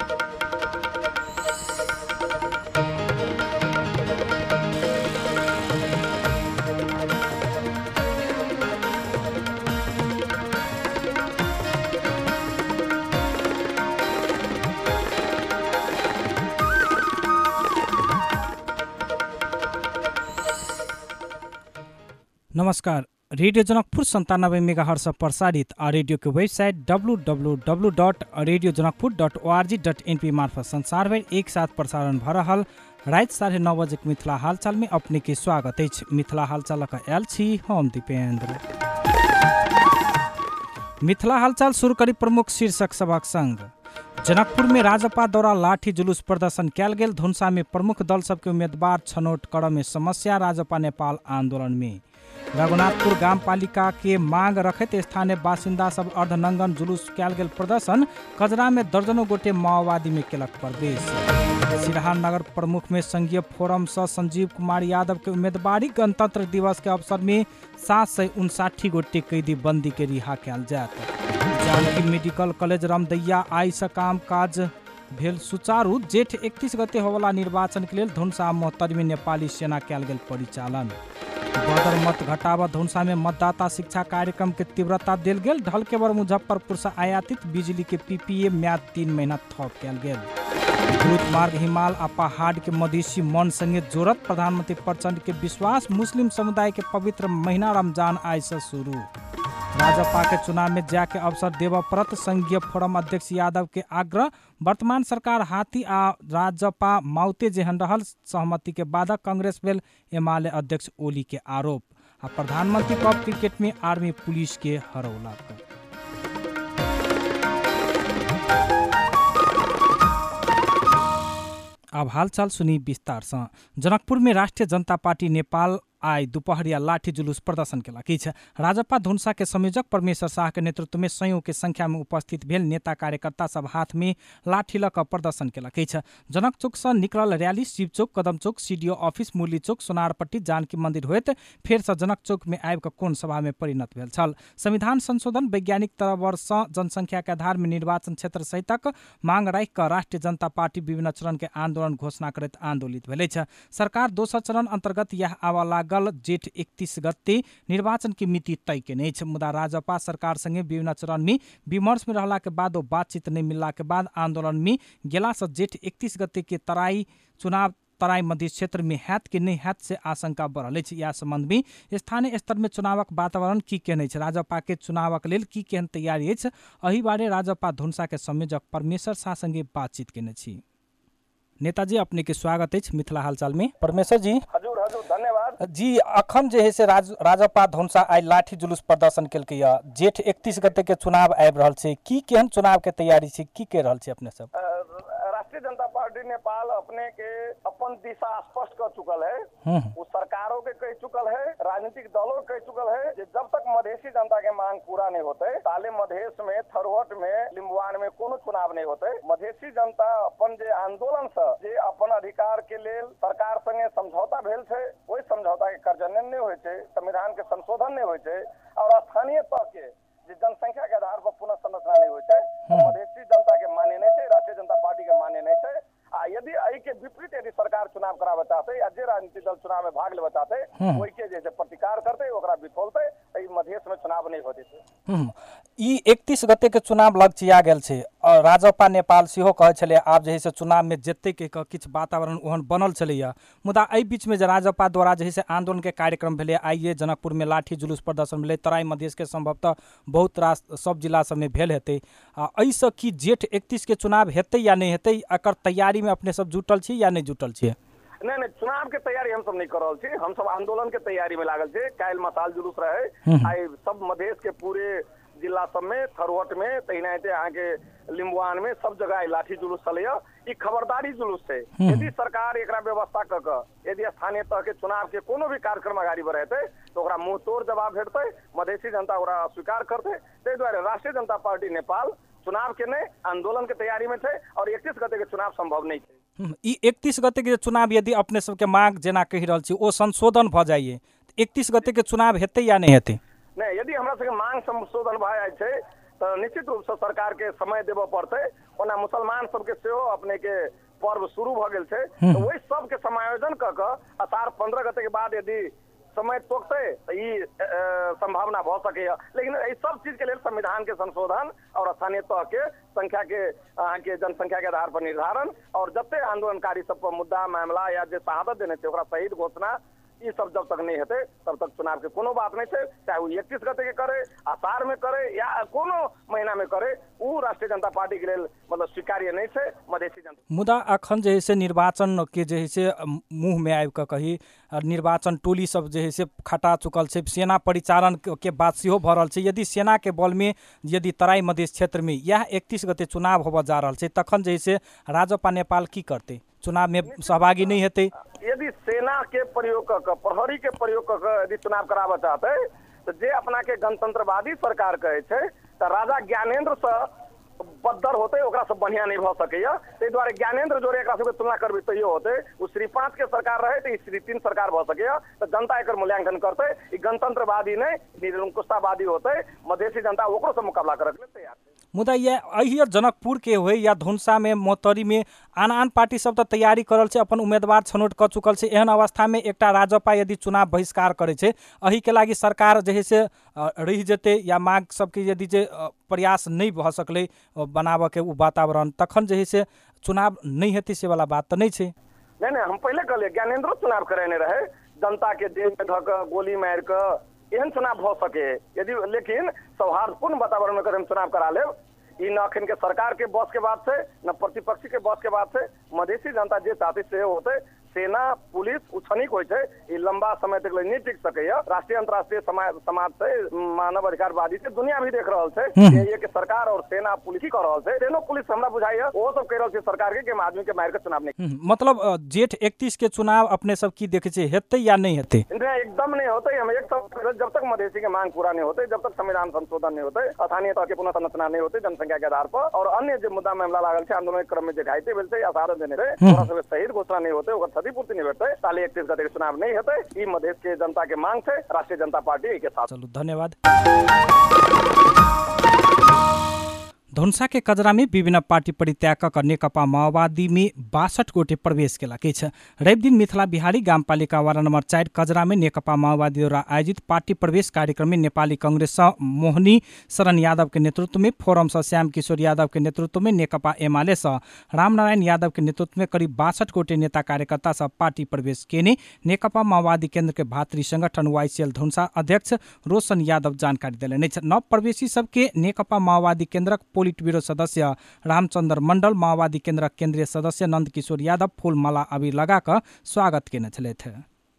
नमस्कार। Radio Janakpur 97 megahertz पर प्रसारित आ रेडियो के वेबसाइट www.radiojanakpur.org.np मार्फत संसारभर एक साथ प्रसारण भ रहल रात 9:30 बजे मिथिला हालचाल में अपने के स्वागत है। मिथिला हालचाल आयल छी हम दीपेंद्र। मिथिला हालचाल शुरू करी प्रमुख शीर्षक सभक संग। जनकपुर में राजपा द्वारा लाठी जुलूस प्रदर्शन कयल गेल। धुनसा में प्रमुख दल सबके उम्मीदवार छनौट करऽ में समस्या। राजपा नेपाल आंदोलन में रघुनाथपुर गाम पालिका के मांग रखत स्थानीय बासिंदा सब अर्धनंगन जुलूस कयल गेल प्रदर्शन। कजरा में दर्जनों गोटे माओवादी में केलक प्रवेश। सिराहा नगर प्रमुख में संघीय फोरम से संजीव कुमार यादव के उम्मीदवारी। गणतंत्र दिवस के अवसर में 759 गोटे कैदी बंदी के रिहा कयल जायत। जानकी मेडिकल कॉलेज रमदैया आई से काम काज भेल सुचारू। जेठ 31 गते होवला निर्वाचन के लिए धुनसा मोहतरमी नेपाली सेना कयल गेल परिचालन। बदर मत घटावा। धुनसा में मतदाता शिक्षा कार्यक्रम के तीव्रता देल गेल। ढलकेवर मुजफ्फरपुर से आयातित बिजली के पीपीए म्याद 3 महीना थप कयल गेल। द्रुत मार्ग हिमाल आ पहाड़ के मधेसी मन संगे जोड़त। प्रधानमंत्री प्रचंड के विश्वास। मुस्लिम समुदाय के पवित्र महीना रमजान आज से शुरू। राजपा के चुनाव में जाके अवसर देव परत। संघीय फोरम अध्यक्ष यादव के आग्रह। वर्तमान सरकार हाथी आ राजपा माउते जेहन रहल। सहमति के बाद कांग्रेस भेल एमाले अध्यक्ष ओली के आरोप। आ प्रधानमंत्री कप क्रिकेट में आर्मी पुलिस के हरौलक। अब हालचाल सुनी विस्तार से। जनकपुर में राष्ट्रीय जनता पार्टी नेपाल आई दोपहरिया लाठी जुलूस प्रदर्शन केलक। राजपा धुनसा के संयोजक परमेश्वर शाह के नेतृत्व में सयौं के संख्या में उपस्थित भेल नेता कार्यकर्ता सब हाथ में लाठी लऽ कऽ प्रदर्शन केलक। जनक चौक से निकलल rally Shiv Chowk, Kadam Chowk, CDO office, Murli Chowk, Sonarpatti, Janaki Mandir होइत फेर से जनक चौक में आबि कऽ कोन सभा में परिणत भेल छल। संविधान संशोधन वैज्ञानिक तरवर से जनसंख्या के आधार में निर्वाचन क्षेत्र सहितक मांग राखि कऽ राष्ट्रीय जनता पार्टी विभिन्न चरण के आंदोलन घोषणा करैत आंदोलित भेल। सरकार दोसर चरण अंतर्गत यह आवा जेठ 31 गते निर्वाचन की मिति तय केने छै। मुदा राजपा सरकार संगे विभिन्न चरण में विमर्श में रहला के बाद बातचीत नहीं मिलला के बाद आंदोलन में गेला से जेठ 31 गते के चुनाव तराई मध्य क्षेत्र में हैत कि नहीं हैत से आशंका बढ़ल छै। या संबंध में स्थानीय स्तर में चुनावक वातावरण की केने छै, राजपा के चुनावक लेल की केहन तैयारी अछि, एहि बारे राजपा धुनसा के संयोजक परमेश्वर शाह संगे बातचीत केने छी। नेताजी अपने के स्वागत है मिथिला हालचाल में। परमेश्वर जी हजूर धन्यवाद जी। अखन जे है से राजपा धुनसा आई लाठी जुलूस प्रदर्शन केलकै। जेठ 31 गते के चुनाव आबि रहल छै, की केहन चुनाव के तैयारी छै, की कह रहल छै अपने सब? राष्ट्रीय जनता पार्टी नेपाल अपने के अपन दिशा स्पष्ट कर चुकल है। वो सरकारों के कह चुकल है, राजनीतिक दलों कह चुकल है कि जब तक मधेसी जनता के मांग पूरा नहीं होते ताले मधेश में, थरवट में, लिम्बुआन में कोनो चुनाव नहीं होते। मधेसी जनता अपन जे आंदोलन से जे अपन अधिकार के लेल सरकार संगे समझौता भेल छै, वही समझौता के कार्यान्वयन नहीं होय छै, संविधान के संशोधन नहीं होय छै और स्थानीय तह के जे जनसंख्या के आधार पर पुनः संरचना नहीं होय छै, मधेसी जनता के माने नहीं छै, राष्ट्रीय जनता पार्टी के माने नहीं छै। यदि एहि के विपरीत यदि सरकार चुनाव करावे चाहते या जे राजनीतिक दल चुनाव में भाग लेवे चाहते वही के जैसे प्रतिकार करते ओकरा बिथोलते मधेश में चुनाव नहीं होते। 31 गते के चुनाव लग चिया गेल छै और राजपा नेपाल सेहो कहै छलै आब जे है से चुनाव में जेते के किछु वातावरण ओहन बनल छलैया। मुदा एहि बीच में जे राजपा द्वारा जे है से आंदोलन के कार्यक्रम भेलै, आइए जनकपुर में लाठी जुलूस प्रदर्शन भेलै, तराई मधेश के संभवतः बहुत रास सब जिला सब में भेल हेतै। एहिसँ की जेठ 31 के चुनाव हेतै या नहीं हेतै, एकर तैयारी में अपने सब जुटल छी या नहीं जुटल छी? नहीं चुनाव के तैयारी हम सब नहीं कर रहल छी, हम सब आंदोलन के तैयारी में लागल छी। काल्हि मसाल जुलूस रहे, आई सब मधेश के पूरे जिला सब में, थरवट में, तहिनाते अहाँ के लिम्बुआन में सब जगह लाठी जुलूस चलैया। ई खबरदारी जुलूस है। यदि सरकार एकरा व्यवस्था क के यदि स्थानीय तह के चुनाव के कोनो भी कार्यक्रम आगाड़ी बढ़ेतै तो ओकरा मुंह तोड़ जवाब भेटतै, मधेसी जनता ओकरा स्वीकार करतै। ताहि दुआरे राष्ट्रीय जनता पार्टी नेपाल चुनाव के नहीं आंदोलन के तैयारी में छै और 31 गते के चुनाव संभव नहीं छै। 31 गते के चुनाव यदि अपने सबके मांग जेना कहि रहल छी ओ संशोधन भ जाइए, 31 गते के चुनाव हेतै या नहीं हेतै? नहीं, यदि हमरा सबके मांग संशोधन भ जाइ छै तो निश्चित रूप से सरकार के समय देव पड़ते। ओना मुसलमान सबके सेहो अपने के पर्व शुरू भ गेल छै, तो वही सबके समायोजन क अषाढ़ 15 गते के बाद यदि समय तोकते तो ये संभावना भ सके। लेकिन ये सब चीज के लिए संविधान के संशोधन और स्थानीय तह के संख्या के जनसंख्या के आधार पर निर्धारण और जते आंदोलनकारी सब पर मुद्दा मामला या जो शहादत देने थे शहीद घोषणा ये सब जब तक नहीं होते तब तक चुनाव के कोनो बात नहीं है। चाहे वो 31 गते के करे, आषाढ़ में करे या कोनो महीना में करे, वो राष्ट्रीय जनता पार्टी के लिए मतलब स्वीकार्य नहीं है। मधेसी जनता मुदा अखन जे है से निर्वाचन के जे है से मुँह में आबि कही निर्वाचन टोली सब जे है से खटा चुकल है, सेना परिचालन के बात सेहो भ रहल छै। यदि सेना के बल में यदि तराई मधेश क्षेत्र में यह 31 गते चुनाव होबऽ जा रहल छै तखन जे है से राजपा नेपाल की करते, चुनाव में सहभागी नहीं हेतै? यदि सेना के प्रयोग कर प्रहरी के प्रयोग कर यदि चुनाव कराबऽ चाहते तो जे अपना के गणतंत्रवादी सरकार कहे छै तो राजा ज्ञानेंद्र से बदतर होते ओकरा से बढ़िया नहीं भ सकैया। ताहि दुआरे ज्ञानेंद्र जोरे एकरा सबके तुलना करबै तैयो होते। उ श्री 5 के सरकार रहे तो श्री 3 सरकार भ सकैया। तो जनता एकर मूल्यांकन करते। ई गणतंत्रवादी नहीं निरंकुशतावादी होते। मधेसी जनता ओकरो से मुकाबला करे के तैयार है। मुदा ये अहियर जनकपुर के हो या धुनसा में मोतरी में आन आन पार्टी सब तो तैयारी करल छै, अपन उम्मीदवार छनौट कर चुकल छै। एहन अवस्था में एकटा राजपा यदि चुनाव बहिष्कार करे छै अही के लागी सरकार जे है से रहि जेते या मांग सबके यदि जे प्रयास नहीं भ सकले बनाबऽ के वातावरण तखन जे है से चुनाव नहीं हेतै से वाला बात तो नहीं छै। नहीं हम पहले कहलिए ज्ञानेंद्रो चुनाव करेने रहे, जनता के देह में धक गोली मार के एहन चुनाव हो सके यदि, लेकिन सौहार्दपूर्ण वातावरण में अगर हम चुनाव करा ले ई न अखन के सरकार के बस के बात से न प्रतिपक्षी के बस के बात से। मधेसी जनता जे चाहती से होते। सेना पुलिस उछनिक होइ छै, ई लंबा समय तक नहीं टिक सकैया। राष्ट्रीय अंतर्राष्ट्रीय समाज से मानव अधिकारवादी से दुनिया भी देख रहल छै ये कि सरकार और सेना पुलिस ही कर रहल छै। सेनो पुलिस हमरा बुझाइया वो सब कह रहल छै सरकार के आदमी के मार के चुनाव नहीं। मतलब जेठ 31 के चुनाव अपने सब की देखे छै हेतै या नहीं हेतै? एकदम नहीं होते। हम एक सब जब तक मधेसी के मांग पूरा नहीं होते, जब तक संविधान संशोधन नहीं होते, स्थानीय तह के पुनः संरचना नहीं होते जनसंख्या के आधार पर और अन्य जो मुद्दा मामला लागल है आंदोलन के क्रम में जो घायते भेल छै या शहादत देने रहे ओकरा सब शहीद घोषणा नहीं होते, ओकर क्षतिपूर्ति नहीं भेटते, ताले 31 गते के चुनाव नहीं होते। ई मधेश के जनता के मांग है, राष्ट्रीय जनता पार्टी के साथ। चलो धन्यवाद। धनुषा के कजरा में विभिन्न पार्टी परित्याग कर नेकपा माओवादी में 62 गोटे प्रवेश केलकै छ। रवि दिन मिथिला बिहारी गामपालिका वार्ड नंबर 4 कजरा में नेकपा माओवादी द्वारा आयोजित पार्टी प्रवेश कार्यक्रम में नेपाली कांग्रेस मोहनी शरण यादव के नेतृत्व में, फोरम श्याम किशोर यादव के नेतृत्व में, नेकपा एमाले रामनारायण यादव के नेतृत्व में करीब 62 गोटे नेता कार्यकर्ता सब पार्टी प्रवेश केने नेकपा माओवादी केंद्र के भातृ संगठन YCL धनुषा अध्यक्ष रोशन यादव जानकारी दिलनि। नव प्रवेशी सबके नेकपा माओवादी केंद्रक पोलिट ब्यूरो सदस्य रामचंद्र मंडल, माओवादी केंद्रक केंद्रीय सदस्य नंद किशोर यादव फूल माला अबीर लगाकर स्वागत केने छलथि।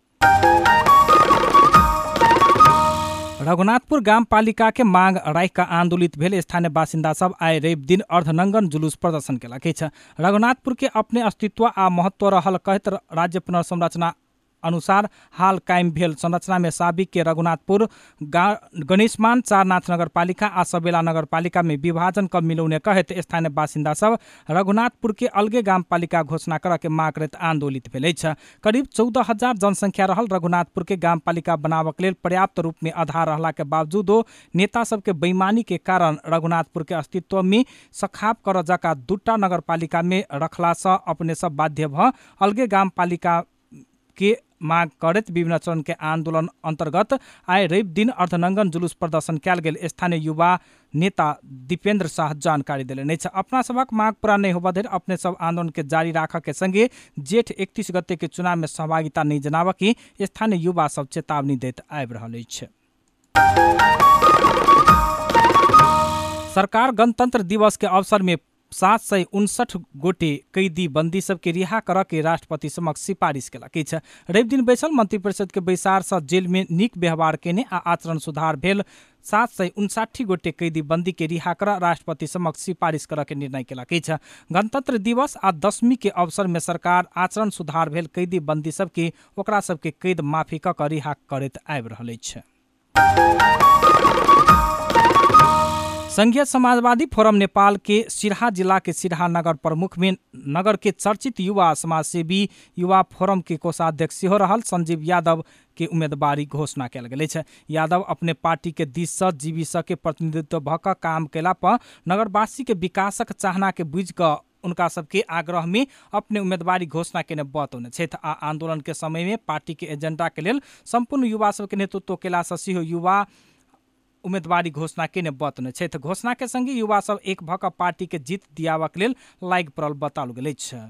रघुनाथपुर गामपालिका के मांग राखि आंदोलित भेल स्थानीय बासिंदा सब आइ रवि दिन अर्धनंगन जुलूस प्रदर्शन केलकै छ। रघुनाथपुर के अपने अस्तित्व आ महत्व रहल कहत राज्य पुनर्संरचना अनुसार हाल कायम भेल संरचना में साबिक के रघुनाथपुर गणेशमान चारनाथ नगरपालिका आ सबेला नगरपालिका में विभाजन कब मिलौने कहत स्थानीय बासिंदा सब रघुनाथपुर के अलगे गामपालिका घोषणा कर के माग करैत आंदोलित भेल छ। करीब 14,000 जनसंख्या रहल रघुनाथपुर के गामपालिका बनाबक लेल पर्याप्त रूप में आधार रहला के बावजूदो नेता सबके बेईमानी के कारण रघुनाथपुर के अस्तित्व में सखाप कर जका दूटा नगरपालिका में रखला से अपने सब बाध्य भ अलगे गामपालिका के माग करत विभिन्न चरण के आंदोलन अंतर्गत आए रवि दिन अर्धनंगन जुलूस प्रदर्शन कयल गेल स्थानीय युवा नेता दीपेंद्र शाह जानकारी दिलनि। अपना सबक मांग पूरा नहीं होबा धरि अपने सब आंदोलन के जारी राखऽ के संगे जेठ 31 गते के चुनाव में सहभागिता नहीं जनाबऽ की स्थानीय युवा सब चेतावनी दैत आबि रहल अछि। सरकार गणतंत्र दिवस के अवसर में 759 गोटे कैदी बंदी सबके रिहा करऽ के राष्ट्रपति समक्ष सिफारिश केलकै छ। रवि दिन बैसल मंत्रिपरिषद के बैसार से जेल में नीक व्यवहार केने आ आचरण सुधार भेल 759 गोटे कैदी बंदी के रिहा कर राष्ट्रपति समक्ष सिफारिश करऽ के निर्णय केलकै छ। गणतंत्र दिवस आ दशमी के अवसर में सरकार आचरण सुधार भेल कैदी बंदी सबके ओकरा सबके कैद माफी कऽ रिहा करैत आबि रहल अछि। संघीय समाजवादी फोरम नेपाल के सिरहा जिला के सिरहा नगर प्रमुख में नगर के चर्चित युवा समाजसेवी युवा फोरम के कोषाध्यक्ष सेहो रहल संजीव यादव के उम्मीदवारी घोषणा कल गेल छै। यादव अपने पार्टी के दिश से जीविस के प्रतिनिधित्व भ क काम केला पर नगरवासी के विकासक चाहना के बुझ क उनका सबके आग्रह में अपने उम्मीदवारी घोषणा केने बतौने छथि। आ आंदोलन के समय में पार्टी के एजेंडा के लेल संपूर्ण युवा सबके नेतृत्व केला से सेहो युवा उम्मीदवारी घोषणा केने बतौने छथि। घोषणा के संगे युवा सब एक भऽ कऽ पार्टी के जीत दियाबक लेल लागि पड़ल बताओल गेल अछि।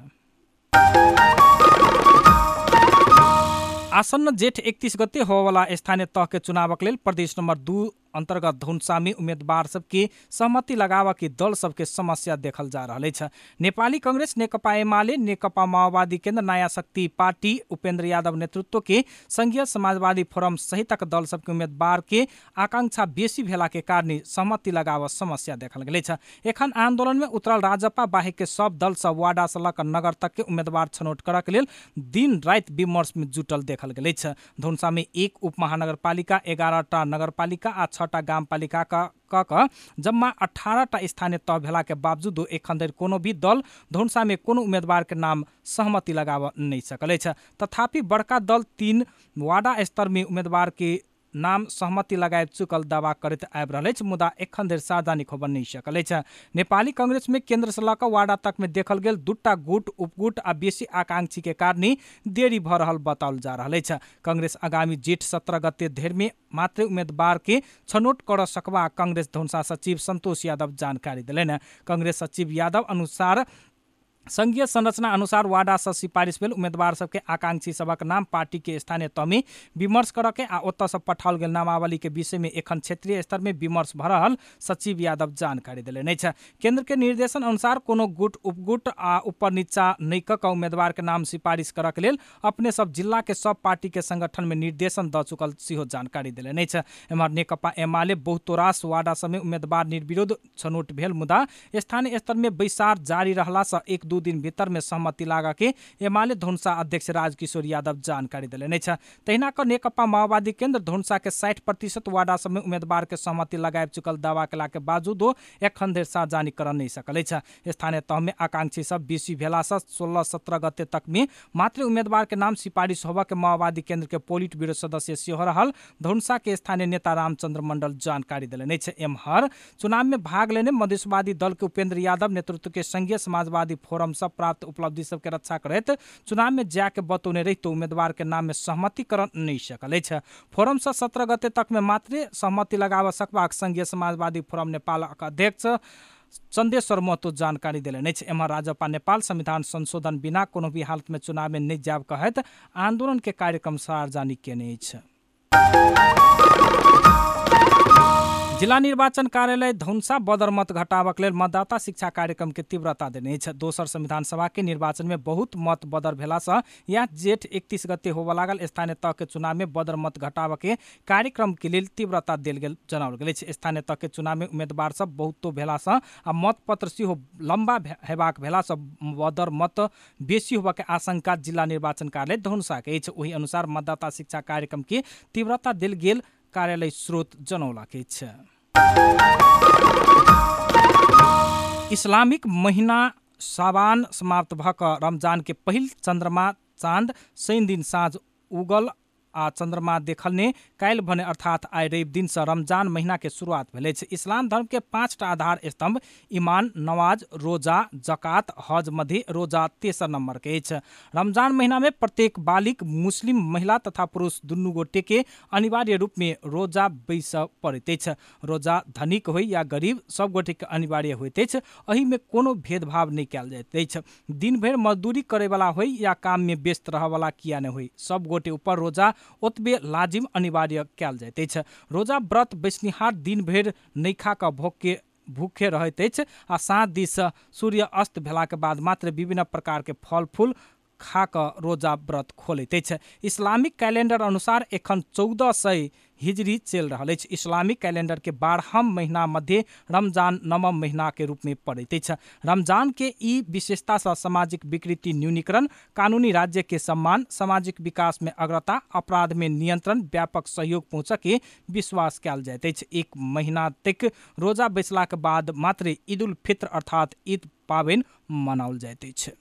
आसन्न जेठ 31 गते होवला स्थानीय तह के चुनावक लेल प्रदेश नंबर 2 अंतर्गत धनुषा में उम्मीदवार सबके सहमति लगाव के दल सबके समस्या देखल जा रहा है। नेपाली कांग्रेस, नेकपा एमाले, नेकपा माओवादी केन्द्र, नया शक्ति पार्टी, उपेन्द्र यादव नेतृत्व के संघीय समाजवादी फोरम सहितक दल सबके उम्मीदवार के आकांक्षा बेसी भेला के कारण सहमति लगाव समस्या देखल गेल है। एखन आंदोलन में उतरल राजपा बाहेक के सब दल सब वार्डा से लक नगर तक के उम्मीदवार छनौट करऽ के लेल दिन रात विमर्श में जुटल देखल गेल है। धनुषा में 1 उप महानगरपालिका, 11टा नगरपालिका आ 6टा गामपालिका का जम्मा 18टा स्थानीय तह भेला के बावजूद एखन धरि कोनो भी दल धनुषा में कोनो उम्मीदवार के नाम सहमति लगाव नहीं सकल है। तथापि बड़का दल 3 वार्डा स्तर में उम्मीदवार के नाम सहमति लगाए चुकल दावा करैत आबि रहल अछि, मुदा एखन धरि सार्वजनिक होबऽ नहि सकल अछि। नेपाली कांग्रेस में केंद्र से लऽ वार्डा तक में देखल गेल 2टा गुट, उपगुट आ बेसी आकांक्षी के कारण देरी भऽ रहल बताओल जा रहल अछि। कांग्रेस आगामी जेठ 17 गते धरि में मात्र उम्मीदवार के छनौट कर सकबा कांग्रेस धनुषा सचिव संतोष यादव जानकारी दिलनि। कांग्रेस सचिव यादव अनुसार संघीय संरचना अनुसार वार्डा से सिफारिश भेल उम्मीदवार सबके आकांक्षी सबक नाम पार्टी के स्थानीय तह में विमर्श करऽ के आ ओतऽ से पठाओल गेल नामावली के विषय में एखन क्षेत्रीय स्तर में विमर्श भऽ रहल सचिव यादव जानकारी देलनि अछि। केंद्र के निर्देशन अनुसार कोनो गुट, उपगुट आ ऊपर नीचा नहि कऽ कऽ उम्मीदवार के नाम सिफारिश करऽ के लेल अपने सब जिला के सब पार्टी के संगठन में निर्देशन दऽ चुकल सेहो जानकारी देलनि अछि। एम्हर नेकपा एमाले बहुतो रास वार्डा सब में उम्मीदवार निर्विरोध छनौट भेल, मुदा स्थानीय स्तर में बैसार जारी रहला से 1-2 दिन भीतर में सहमति लागा के एमाले धनुषा अध्यक्ष राजकिशोर यादव जानकारी दिलनि अछि। तहिना क नेकपा माओवादी केंद्र धनुषा के 60% वार्डा सब में उम्मीदवार के सहमति लगाए चुकल दावा केला के बावजूद एखन धरि सार्वजनिक कर नहीं सकल अछि। स्थानीय तह में आकांक्षी सब बेसी भेला से 16-17 गते तक में मात्र उम्मीदवार के नाम सिफारिश होबा के माओवादी केंद्र के पोलिट ब्यूरो सदस्य सेहो रहल धनुषा के स्थानीय नेता रामचंद्र मंडल जानकारी दिलनि अछि। एम्हर चुनाव में भाग लेने मधेशवादी दल के उपेन्द्र यादव नेतृत्व के संघीय समाजवादी फोरम सब प्राप्त उपलब्धि सबके रक्षा करैत चुनाव में जाके बतौने रही तो उम्मीदवार के नाम में सहमति कर नहीं सकल अछि। फोरम से 17 गते तक में मात्र सहमति लगाव सकबाक संघीय समाजवादी फोरम नेपाल अध्यक्ष चंदेश्वर महतो जानकारी दिलनि अछि। एम्हर राजपा नेपाल संविधान संशोधन बिना कोनो भी हालत में चुनाव में नहीं जाब कहैत आंदोलन के कार्यक्रम सार्वजनिक केने अछि। जिला निर्वाचन कार्यालय धनुषा बदर मत घटावक लेल मतदाता शिक्षा कार्यक्रम के तीव्रता देने अछि। दोसर संविधान सभा के निर्वाचन में बहुत मत बदर भेला से यह जेठ 31 गते होबऽ लागल स्थानीय तह के चुनाव में बदर मत घटाव के कार्यक्रम के लेल तीव्रता देल गेल जनाओल गेल अछि। स्थानीय तह के चुनाव में उम्मीदवार सब बहुतो भेला से आ मत पत्र सेहो लंबा हेबाक भेला से बदर मत बेसी होबऽ के आशंका जिला निर्वाचन कार्यालय धनुषा के अछि। ओहि अनुसार मतदाता शिक्षा कार्यक्रम के तीव्रता देल गेल कार्यालय स्रोत जनौला के अछि। इस्लामिक महीना शाबान समाप्त भऽ कऽ रमजान के पहिल चंद्रमा चांद शनि दिन साँझ उगल आ चंद्रमा देखलने काल्हि भने अर्थात आइ रवि दिन से रमजान महीना के शुरुआत भेल अछि। इस्लाम धर्म के 5टा आधार स्तंभ ईमान, नमाज, रोजा, जकात, हज मध्य रोजा तेसर नंबर के अछि। रमजान महीना में प्रत्येक बालिक मुस्लिम महिला तथा पुरुष दुनू गोटे के अनिवार्य रूप में रोजा बैस पड़ैत अछि। रोजा धनिक हो या गरीब सब गोटे के अनिवार्य होइत अछि। एहि में कोनो भेदभाव नहीं कयल जाइत अछि। दिन भरि मजदूरी करे वाला हो या काम में व्यस्त रह वाला किया नहीं हो, सब गोटे ऊपर रोजा ओतबे लाजिम अनिवार्य कयल जाइत अछि। रोजा व्रत बैसनिहार दिन भरि नहि खा कऽ भूखे रहैत अछि आ साँझ दिस सूर्य अस्त भेला के बाद मात्र विभिन्न प्रकार के फल फूल खा कऽ रोजा व्रत खोलैत अछि। इस्लामिक कैलेंडर अनुसार एखन 1400 हिजरी चल रहा है। इस्लामिक कैलेंडर के 12हम महीना मध्य रमजान 9म महीना के रूप में पड़ैत अछि। रमजान के ई विशेषता से सामाजिक विकृति न्यूनीकरण, कानूनी राज्य के सम्मान, सामाजिक विकास में अग्रता, अपराध में नियंत्रण, व्यापक सहयोग पहुँच के विश्वास कयल जाइत अछि। एक महीना तक रोजा बैसला के बाद मात्र ईद उल फित्र अर्थात ईद पाबनि मनाओल जाइत अछि।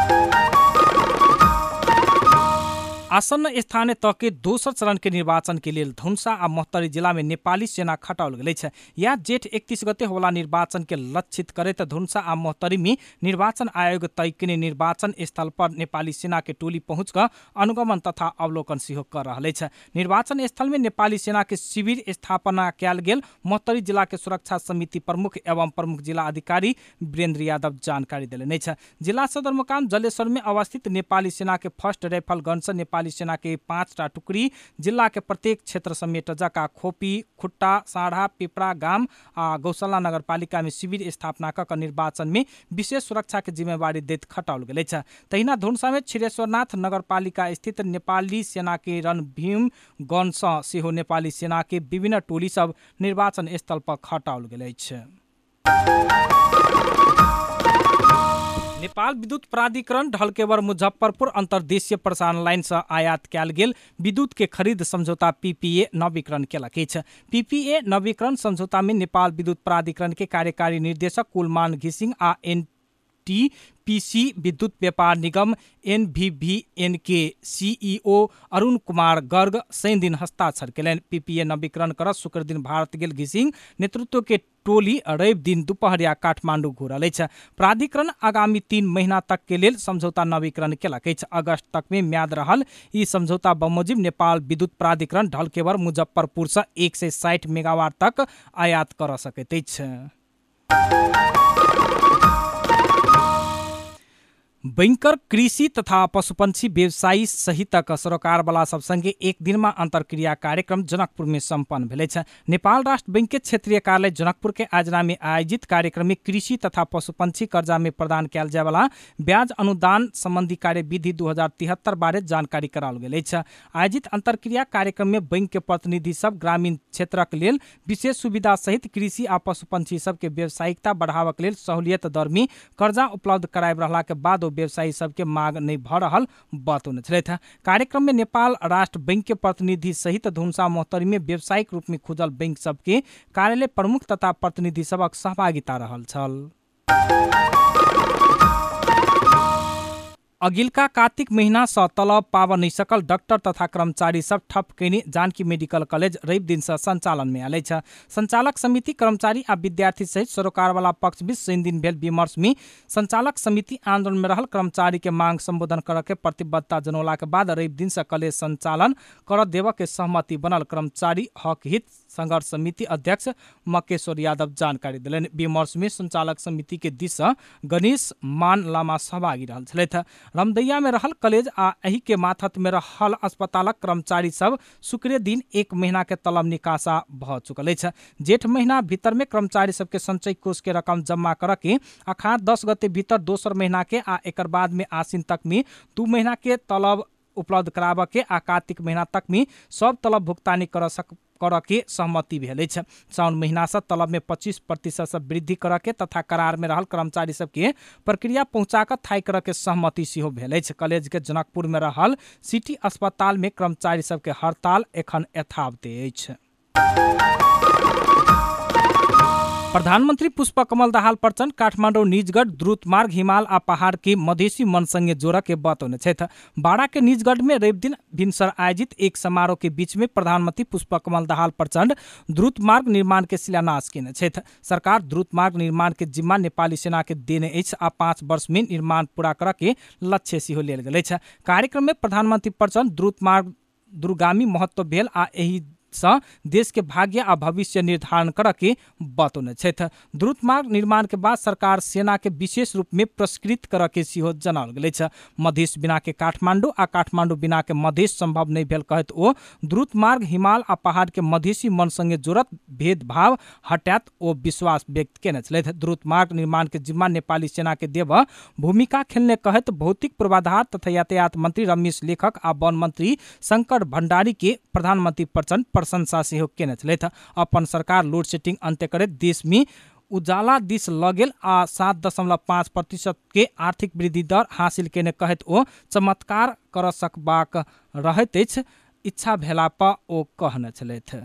आसन्न स्थानीय तह के दोसर चरण के निर्वाचन के लिए धनुषा आ मोहतरी जिला में नेपाली सेना खटाओल गेल छै। या जेठ 31 गते होला निर्वाचन के लक्षित करैत धनुषा आ मोहतरी में निर्वाचन आयोग तय केने निर्वाचन स्थल पर नेपाली सेना के टोली पहुंच कर अनुगमन तथा अवलोकन सेहो कर रहल छै। निर्वाचन स्थल में नेपाली सेना के शिविर स्थापना कयल गेल मोहतरी जिला के सुरक्षा समिति प्रमुख एवं प्रमुख जिला अधिकारी वीरेंद्र यादव जानकारी देलनि छै। जिला सदरमुकाम जलेश्वर में अवस्थित नेपाली सेना के फर्स्ट राइफल गन से नेपाली सेना के 5टा टुकड़ी जिला के प्रत्येक क्षेत्र समेत जका खोपी, खुट्टा, साढ़ा, पिपरा गांव आ गौशाला नगरपालिका में शिविर स्थापना कर निर्वाचन में विशेष सुरक्षा के जिम्मेवारी दैत खटाओल गेल छै। तहिना धनुषा में छिरेश्वरनाथ नगरपालिका स्थित नेपाली सेना के रणभीम गन सेहो नेपाली सेना के विभिन्न टोली सब निर्वाचन स्थल पर खटाओल गेल छै। नेपाल विद्युत प्राधिकरण ढलकेवर मुजफ्फरपुर अंतर्देशीय प्रसारण लाइन से आयात कयल गेल विद्युत के खरीद समझौता पीपीए नवीकरण केलक अछि। पीपीए नवीकरण समझौता में नेपाल विद्युत प्राधिकरण के कार्यकारी निर्देशक कुलमान घिसिङ आ एनटीपीसी विद्युत व्यापार निगम एनवीवीएन के सीईओ अरुण कुमार गर्ग शनि दिन हस्ताक्षर केलनि। पीपीए नवीकरण कर शुक्र दिन भारत गेल घिसिङ नेतृत्व के टोली रवि दिन दुपहरिया काठमांडू घुरल अछि। प्राधिकरण आगामी 3 महीना तक के लेल समझौता नवीकरण केलक अछि। अगस्त तक में म्याद रहल ई समझौता बमोजिब नेपाल विद्युत प्राधिकरण ढलकेवर मुजफ्फरपुर से 160 मेगावाट तक आयात कर सकैत अछि। बैंकर, कृषि तथा पशुपंक्षी व्यवसायी सहितक सरोकार वाला सब संगे एक दिन में अंतरक्रिया कार्यक्रम जनकपुर में संपन्न भेल छै। नेपाल राष्ट्र बैंक के क्षेत्रीय कार्यालय जनकपुर के आयोजना में आयोजित कार्यक्रम में कृषि तथा पशुपंक्षी कर्जा में प्रदान कयल जाय वाला ब्याज अनुदान संबंधी कार्यविधि 2073 बारे जानकारी कराओल गेल अछि। आयोजित अंतरक्रिया कार्यक्रम में बैंक के प्रतिनिधि सब ग्रामीण क्षेत्रक लेल विशेष सुविधा सहित कृषि आ पशुपंक्षी सब के व्यावसायिकता बढ़ावा के लेल सहूलियत दर में कर्जा उपलब्ध करायब रहला के बाद व्यवसायी सबके मांग नहीं भ रहल बतौने छथि। कार्यक्रम में नेपाल राष्ट्र बैंक के प्रतिनिधि सहित धनुषा मोहतरी में व्यावसायिक रूप में खुजल बैंक सबके कार्यालय प्रमुख तथा प्रतिनिधि सबक सहभागिता रहल छल। अगिलका कार्तिक महीना से तलब पाव नहीं सकल डॉक्टर तथा कर्मचारी सब ठप कैने जानकी मेडिकल कॉलेज रवि दिन से संचालन में आयल छै। संचालक समिति कर्मचारी आ विद्यार्थी सहित सरोकार वाला पक्ष बीच शनि दिन भेल विमर्श में संचालक समिति आंदोलन में रहल कर्मचारी के मांग संबोधन कर के प्रतिबद्धता जनौला के बाद रवि दिन से कॉलेज संचालन कर देव के सहमति बनल। कर्मचारी हक हित संघर्ष समिति अध्यक्ष मकेश्वर यादव जानकारी दिलनि। विमर्श में संचालक समिति के दिस से गणेश मान लामा सहभागी रहल छलथि। रमदैया में रहल कॉलेज आ एही के माथत में रहल अस्पतालक कर्मचारी सब शुक्र दिन 1 महीना के तलब निकासा भ चुकल अछि। जेठ महीना भीतर में कर्मचारी सबके संचय कोष के रकम जमा कर के अखाड़ 10 गते भीतर दोसर महीना के आ एकर बाद में आसिन तक में 2 महीना के तलब उपलब्ध कराबे के आ कार्तिक महीना तक में सब तलब भुगतानी कर के सहमति भेल अछि। साउन महीना से तलब में 25% से वृद्धि कर के तथा करार में रहल कर्मचारी सबके प्रक्रिया पहुंचाकर थाई कर के सहमति सेहो भेल अछि। कॉलेज के जनकपुर में रहल सिटी अस्पताल में कर्मचारी सबके हड़ताल एखन यथावत अछि। प्रधानमंत्री पुष्पकमल दाहाल प्रचंड काठमाडौँ निजगढ़ द्रुत मार्ग हिमाल आ पहाड़ के मधेसी मन संगे जोड़ के बतौने छथि। बाड़ा के निजगढ़ में रवि दिन भिनसर आयोजित एक समारोह के बीच में प्रधानमंत्री पुष्पकमल दाहाल प्रचंड द्रुत मार्ग निर्माण के शिलान्यास केने छथि। सरकार द्रुत मार्ग निर्माण के जिम्मा नेपाली सेना के देने अछि आ 5 वर्ष में निर्माण पूरा कर के लक्ष्य सेहो लेल गेल अछि। कार्यक्रम में प्रधानमंत्री प्रचंड द्रुत मार्ग दूरगामी महत्व भेल आ एही देश के भाग्य आ भविष्य निर्धारण कर के बतौने छथि। द्रुत मार्ग निर्माण के बाद सरकार सेना के विशेष रूप में पुरस्कृत कर के सेहो जनाओल गेल अछि। मधेश बिना के काठमांडू आ काठमांडू बिना के मधेश संभव नहीं भेल कहत ओ द्रुत मार्ग हिमाल आ पहाड़ के मधेसी मन संगे जोड़त भेदभाव हटात ओ विश्वास व्यक्त केने छथि। द्रुत मार्ग निर्माण के जिम्मा नेपाली सेना के देव भूमिका खेलने कहत भौतिक पूर्वाधार तथा यातायात मंत्री रमेश लेखक आ वन मंत्री शंकर भंडारी के प्रधानमंत्री प्रचंड प्रशंसा सेहो केने छलथि। अपन सरकार लोड सेटिंग अन्त्य करैत देश में उजाला दिस लगेल आ 7.5% के आर्थिक वृद्धि दर हासिल केने कहैत ओ चमत्कार कर सकबाक रहैत अछि, इच्छा भेला पर ओ कहने छलथि।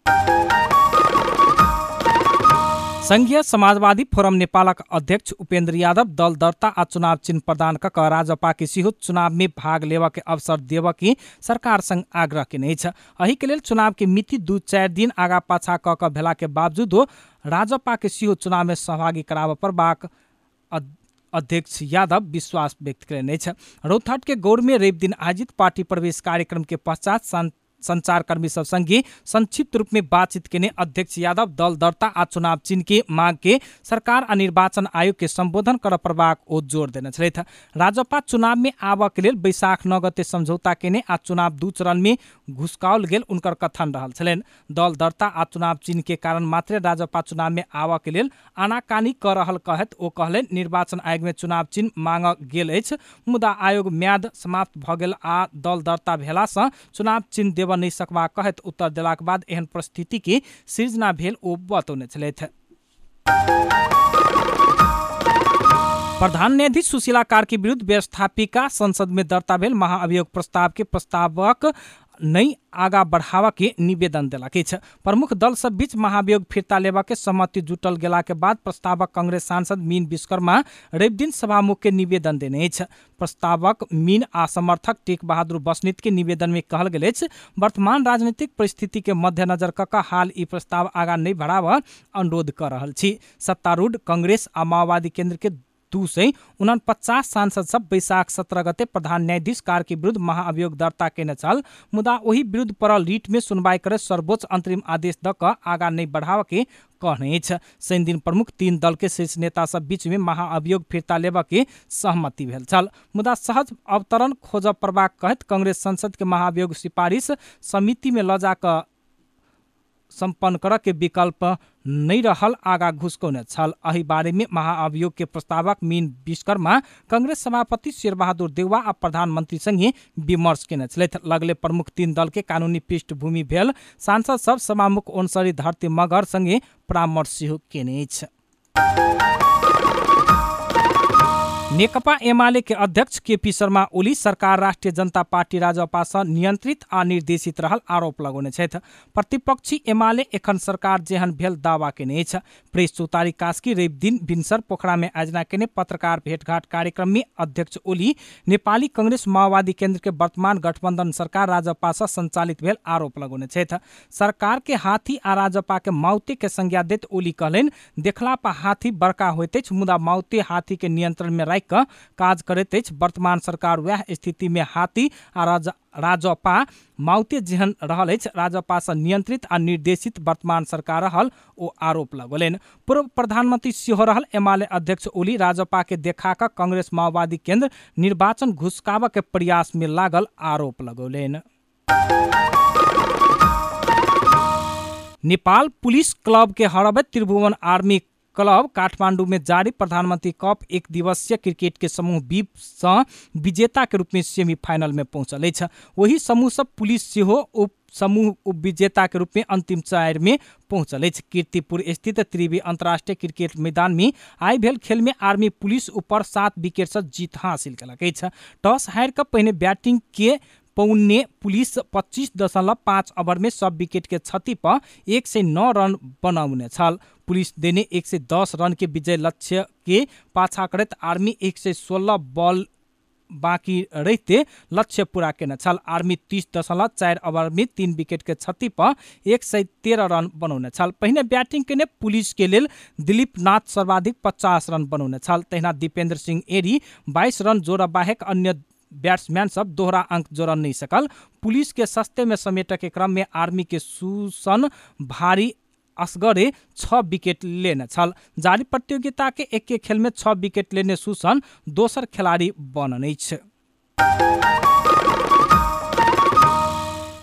संघीय समाजवादी फोरम नेपालक अध्यक्ष उपेन्द्र यादव दल दर्ता आ चुनाव चिन्ह प्रदान कऽ राजपा के सेहो चुनाव में भाग लेवा के अवसर देवा की सरकार संग आग्रह केने छ। एहि के लेल चुनाव के मिति 2-4 दिन आगा पाछा कऽ भेला के बावजूदो राजपा के सेहो चुनाव में सहभागी कराबऽ परबाक अध्यक्ष यादव विश्वास व्यक्त करेने छ। रौतहट के गौर में रवि दिन आयोजित पार्टी प्रवेश कार्यक्रम के पश्चात संचारकर्मी सब संगे संक्षिप्त रूप में बातचीत केने अध्यक्ष यादव दल दर्ता आ चुनाव चिन्ह के मांग के सरकार आ निर्वाचन आयोग के संबोधन कर परबाक ओ जोर देने छलथि। राजपा चुनाव में आबऽ के लेल बैशाख 9 गते समझौता केने आ चुनाव 2 चरण में घुसकाओल गेल उनकर कथन रहल छलनि। दल दर्ता आ चुनाव चिन्ह के कारण मात्र राजपा चुनाव में आबऽ के लेल आनाकानी कर रहल कहत ओ कहलनि निर्वाचन आयोग में चुनाव चिन्ह मांग गेल अछि, मुदा आयोग म्याद समाप्त भ गेल आ दल दर्ता भेला सँ चुनाव चिन्ह देब नहीं सकबा कहत उत्तर देलाक बाद एहन परिस्थिति के सृजना भेल ओ बतौने छलथि। प्रधान न्यायाधीश सुशीला कार्की विरुद्ध व्यवस्थापिका संसद में दर्ता भेल महाअभियोग प्रस्ताव के प्रस्तावक नहीं आगा बढ़ावा के निवेदन देलक अछि। प्रमुख दल सब बीच महाभियोग फिरता लेवा के सहमति जुटल गेला के बाद प्रस्तावक कांग्रेस सांसद मीन विश्वकर्मा रवि दिन सभामुख के निवेदन देने अछि। प्रस्तावक मीन आ समर्थक टेक बहादुर बस्नेत के निवेदन में कहल गेल अछि वर्तमान राजनीतिक परिस्थिति के मद्देनजर कऽ हाल ई प्रस्ताव आगा नहीं बढ़ावा अनुरोध कर रहल छी। सत्तारूढ़ कांग्रेस आ माओवादी केंद्र के 249 सांसद सब बैशाख 17 गते प्रधान न्यायाधीश कार्की विरुद्ध महाअभियोग दर्ता केने छल, मुदा ओही विरुद्ध पड़ल रीट में सुनवाई करे सर्वोच्च अंतरिम आदेश द क आगा नहीं बढ़ावा के कहने छ। शनि दिन प्रमुख 3 दल के शीर्ष नेता सब बीच में महाअभियोग फिरता लेवा के सहमति भेल छल, मुदा सहज अवतरण खोज परबाक कहत कांग्रेस संसद के महाअभियोग सिफारिश समिति में ल जा संपन्न कर के विकल्प नहीं रहल आगा घुसकौने छल। एहि बारे में महाअभियोग के प्रस्तावक मीन विश्वकर्मा कांग्रेस सभापति शेरबहादुर देउवा आ प्रधानमंत्री संगे विमर्श केने छलथि। लगले प्रमुख 3 दल के कानूनी पृष्ठभूमि भेल सांसद सब सभामुख ओनसरी धरती मगर संगे परामर्श केने छ। नेकपा एमाले के अध्यक्ष केपी शर्मा ओली सरकार राष्ट्रिय जनता पार्टी राजपा सँ नियंत्रित आ निर्देशित रहल आरोप लगौने छथि। प्रतिपक्षी एमाले एखन सरकार जेहन भेल दावा केने छ। प्रेस चौतारी कास्की रवि दिन भिनसर पोखरा में आयोजना केने पत्रकार भेटघाट कार्यक्रम में अध्यक्ष ओली नेपाली कांग्रेस माओवादी केंद्र के वर्तमान गठबंधन सरकार राजपा सँ संचालित भेल आरोप लगौने छथि। सरकार के हाथी आ राजपा के माउते के संज्ञा दैत ओली कहलनि देखला पर हाथी बड़का होइत अछि, मुदा माउते हाथी के नियंत्रण में राखि काज करैत अछि। वर्तमान सरकार वह स्थिति में हाथी आ राजपा माउते जेहन रहल अछि, राजपा सँ नियंत्रित आ निर्देशित वर्तमान सरकार रहल ओ आरोप लगौलनि। पूर्व प्रधानमंत्री सेहो रहल एमाले अध्यक्ष ओली राजपा के देखा कऽ कांग्रेस माओवादी केंद्र निर्वाचन घुसकाबऽ के प्रयास में लागल आरोप लगौलनि। नेपाल पुलिस क्लब के हरबैत त्रिभुवन आर्मी क्लब काठमांडू में जारी प्रधानमंत्री कप 1 दिवसीय क्रिकेट के समूह बी सँ विजेता के रूप में सेमीफाइनल में पहुंचल अछि। वही समूह सब पुलिस सेहो उप समूह उपविजेता के रूप में अंतिम 4 में पहुंचल अछि। कीर्तिपुर स्थित त्रिवी अंतर्राष्ट्रीय क्रिकेट मैदान में आई भेल खेल में आर्मी पुलिस ऊपर 7 विकेट से जीत हासिल कयलक अछि। टॉस हारि कऽ पहिने बैटिंग के पौने पुलिस 25.5 ओवर में सब विकेट के क्षति पर 109 रन बनौने छल। पुलिस देने 110 रन के विजय लक्ष्य के पाछा करत आर्मी 116 बॉल बाकी रहते लक्ष्य पूरा केने छल। आर्मी 30.4 ओवर में 3 विकेट के क्षति पर 113 रन बनौने छल। पहिने बैटिंग केने पुलिस के लेल दिलीप नाथ सर्वाधिक 50 रन बनौने छल। तहिना दीपेंद्र सिंह एरी 22 रन जोड़ा बाहेक अन्य बैट्समैन सब दोहरा अंक जोड़ नहीं सकल। पुलिस के सस्ते में समेटे के क्रम में आर्मी के सुसन भारी असगरे 6 विकेट लेने छल। जारी प्रतियोगिता के एक खेल में 6 विकेट लेने सुसन दोसर खिलाड़ी बनने छ।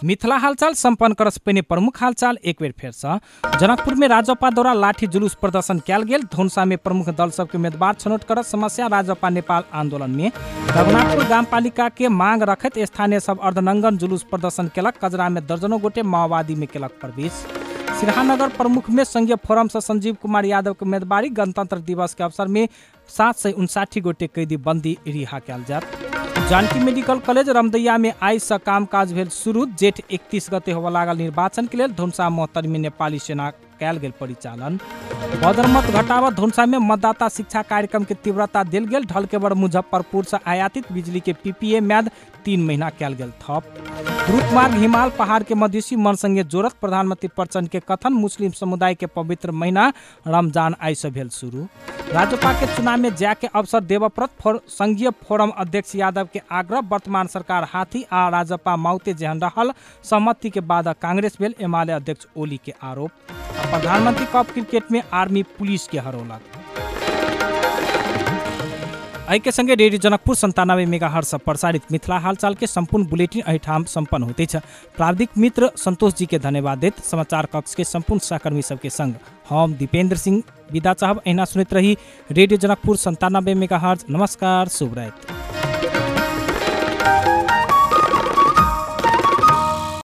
मिथिला हालचाल सम्पन्न करस पहिने प्रमुख हालचाल एक बेर फेर से जनकपुर में राजपा द्वारा लाठी जुलूस प्रदर्शन कैल गेल। धनुषा में प्रमुख दल सबके उम्मीदवार छनौट करत समस्या राजपा नेपाल आंदोलन में रघुनाथपुर गामपालिका के मांग रखत स्थानीय सब अर्धनंगन जुलूस प्रदर्शन केलक। कजरा में दर्जनों गोटे माओवादी में केलक प्रवेश। सिरहानगर प्रमुख में संघीय फोरम से संजीव कुमार यादव के उम्मीदवारी। गणतंत्र दिवस के अवसर में 759 गोटे कैदी बंदी रिहा कैल जात। जानकी मेडिकल कॉलेज रमदैया में आई से कामकाज भेल शुरू। जेठ 31 गते होबे लागल निर्वाचन के लेल धनुषा मोहतर में नेपाली सेना कैल गेल परिचालन। बदरमत घटावत धनुषा में मतदाता शिक्षा कार्यक्रम के तीव्रता दिल गेल। ढलकेवर मुजफ्फरपुर से आयातित बिजली के पीपीए म्याद 3 महीना कैल गेल थप। द्रुत मार्ग हिमाल पहाड़ के मधेसी मन संगे जोड़त प्रधानमंत्री प्रचंड के कथन। मुस्लिम समुदाय के पवित्र महीना रमजान आई से भेल शुरू। राजपा के चुनाव में जाय के अवसर देवव्रत संघीय फोरम अध्यक्ष यादव के आग्रह। वर्तमान सरकार हाथी आ राजपा माउते जेहन रहल सहमति के बाद कांग्रेस भेल एमाले अध्यक्ष ओली के आरोप। प्रधानमंत्री कप क्रिकेट में आर्मी पुलिस के हरौलक। एहि के संगे रेडियो जनकपुर 97 मेगाहर्ट्ज प्रसारित मिथिला हालचाल के संपूर्ण बुलेटिन एहिठाम संपन्न होते छ। प्राविधिक मित्र संतोष जी के धन्यवाद देत समाचार कक्ष के संपूर्ण सहकर्मी सबके संग हम दीपेंद्र सिंह विदा चाहब। अहिना सुनते रही रेडियो जनकपुर 97 मेगाहर्ट्ज। नमस्कार, शुभ रात्रि।